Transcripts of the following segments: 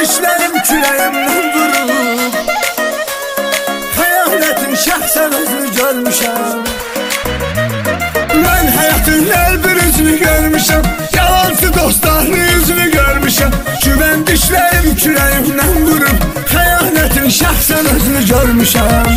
dişlerim kürəyimdən vurub. Xəyalətin şəxsən özünü görmüşəm. Mən həyatın hər bir üzünü görmüşəm. Yalancı dostların yüzünü görmüşəm. Güvən dişlerim kürəyimdən vurub. Xəyalətin şəxsən özünü görmüşəm.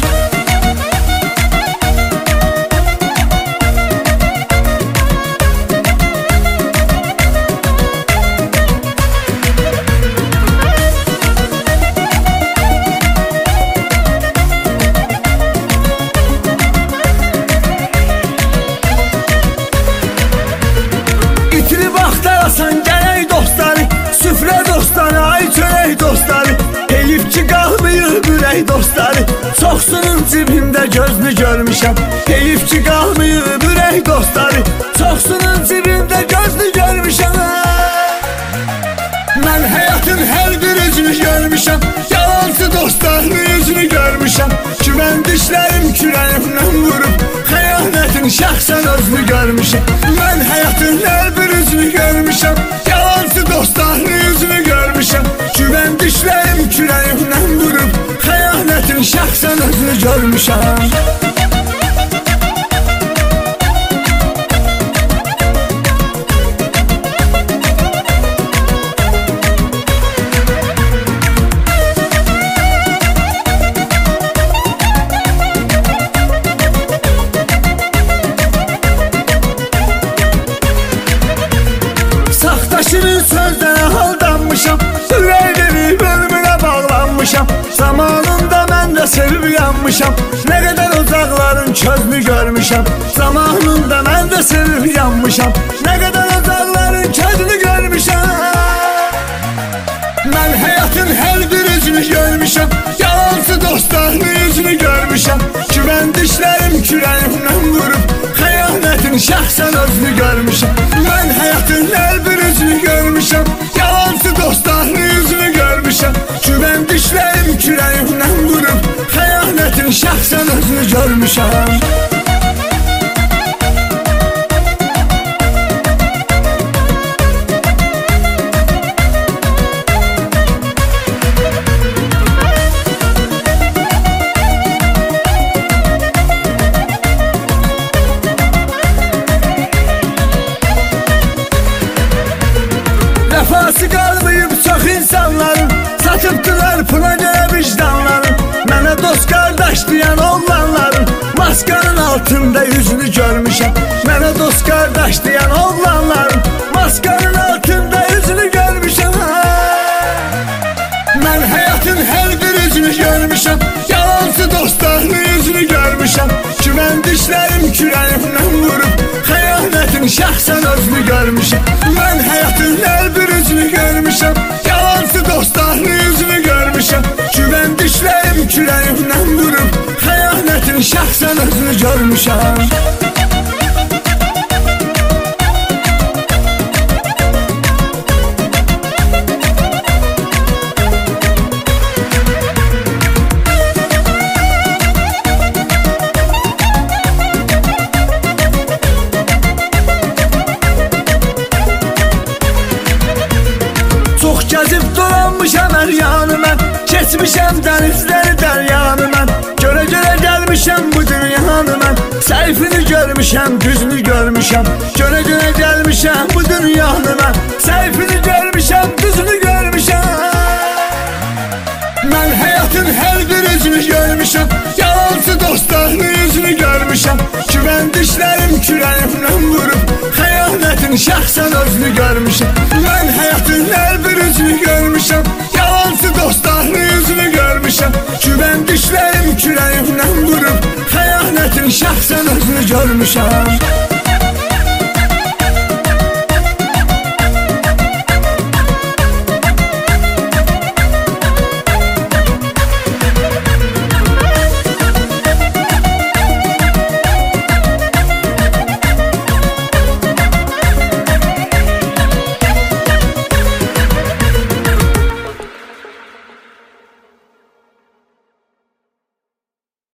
Sen gələk dostları, süfrə dostları, ay çörək dostları. Elif ki qalmayır ürək dostları. Çoxsunun cibimdə gözünü görmüşəm. Elif ki qalmayır ürək dostları. Çoxsunun cibimdə gözünü görmüşəm. Mən həyatın hər bir üzünü görmüşəm. Yalancı dostların yüzünü görmüşəm. Güvən dişlərim kürəyimdən vurub. Xəyanətin şəxsən özünü görmüşəm. Mən həyatın hər bir üzünü görmüşəm. Yalancı dostların yüzünü görmüşəm. Güvən dişlərim kürəyimdən vurub. Xəyanətin şəxsən özünü görmüşəm. Saxtaşının sözlərə aldanmışam. Ürəkləri bölümünə bağlanmışam. Zamanında mən də sevib yanmışam. Nə qədər uzaqların közünü görmüşəm. Zamanında mən də sevib yanmışam. Nə qədər uzaqların közünü görmüşəm. Mən həyatın hər bir üzünü görmüşəm. Yalancı dostların yüzünü görmüşəm. Güvən dişlərim kürəyimdən vurub. Xəyanətin şəxsən özünü görmüşəm. Mən həyatın hər bir üzünü görmüşəm. Yalancı dostların yüzünü görmüşəm. Güvən dişlərim kürəyimdən vurub. Xəyanətin şəxsən özünü görmüşəm. Vəfası qalmayıb çox insanların. Satıbdılar pula görə vicdanların. Mənə dost qardaş deyən oğlanların. Maskanın altında yüzünü görmüşəm. Mənə dost qardaş deyən oğlanların. Maskanın altında yüzünü görmüşəm. Mən həyatın hər bir üzünü görmüşəm. Yalancı dostların yüzünü görmüşəm. Güvən dişlərim kürəyimdən vurub. Xəyanətin şəxsən özünü görmüşəm. Mən həyatın hər bir üzünü görmüşəm. Yalancı dostların yüzünü görmüşəm. Güvən dişlərim kürəyimdən vurub. Xəyanətin şəxsən özünü görmüşəm. Gəzib dolanmışam hər yanı mən. Keçmişəm dənizləri dəryanı mən. Görə-görə gəlmişəm bu dünyanı mən. Səhifini görmüşəm, düzünü görmüşəm. Görə-görə gəlmişəm bu dünyanı mən. Səhifini görmüşəm, düzünü görmüşəm. Mən həyatın hər bir üzünü görmüşəm. Yalancı dostların yüzünü görmüşəm. Güvən dişlərim kürəyimdən vurub. Xəyanətin şəxsən özünü görmüşəm. Mən həyatın hər bir üzünü görmüşəm. Yalancı dostların yüzünü görmüşəm. Güvən dişlərim kürəyimdən vurub. Xəyanətin şəxsən özünü görmüşəm.